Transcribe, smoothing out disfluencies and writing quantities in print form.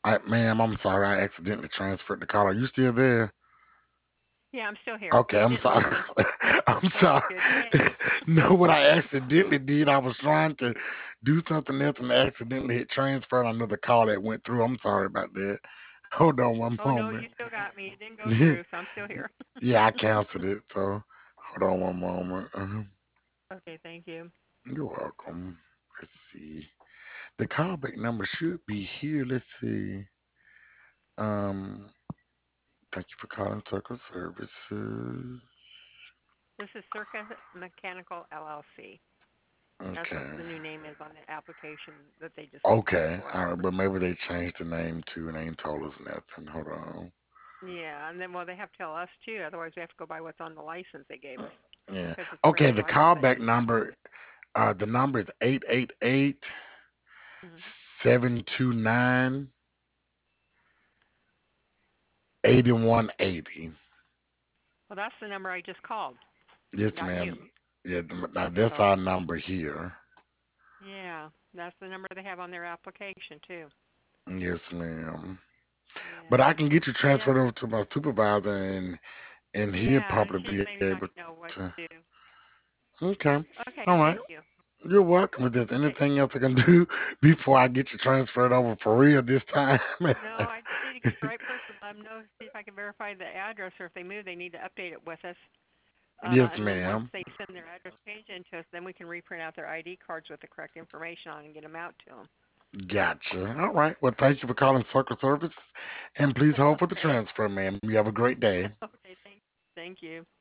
Ma'am, I'm sorry. I accidentally transferred the call. Are you still there? Yeah, I'm still here. Okay, You I'm didn't lose sorry. me. I'm Oh, sorry. good catch. No, what I accidentally did, I was trying to do something else and accidentally hit transfer on another call that went through. I'm sorry about that. Hold on one Oh no, you moment. still got me. It didn't go through, so I'm still here. Yeah, I canceled it. So hold on one moment. Okay, thank you. You're welcome. Let's see. The callback number should be here. Let's see. Um, Thank you for calling Circle Services. This is Circa Mechanical LLC. That's what Okay. the new name is on the application that they just submitted Okay. for us. All right, but maybe they changed the name too and they ain't told us nothing. Hold on. Yeah, and then well, they have to tell us too. Otherwise, we have to go by what's on the license they gave us Yeah. because it's a Okay, regular the license that callback didn't have the. number, the number is 888 Mhm. 729 8180. Well, that's the number I just called. Yes, Not you. ma'am. Yeah, now that's So our number here. yeah, that's the number they have on their application too. Yes, ma'am. But Yeah. I can get you Well, yeah. transferred over to my supervisor and he'll Yeah, and probably she be maybe able let me know what to. to do. Okay. Okay, All right. thank you. You're welcome. If there's Okay. anything else I can do before I get you transferred over for real this time. No, I just need to get the right person. Let them know, see if I can verify the address, or if they move, they need to update it with us. Yes, And then once ma'am. they send their address page in to us, then we can reprint out their ID cards with the correct information on and get them out to them. Gotcha. All right. Well, thank you for calling Circle Services, and please hold for the Okay. transfer, ma'am. You have a great day. Okay. Thank you.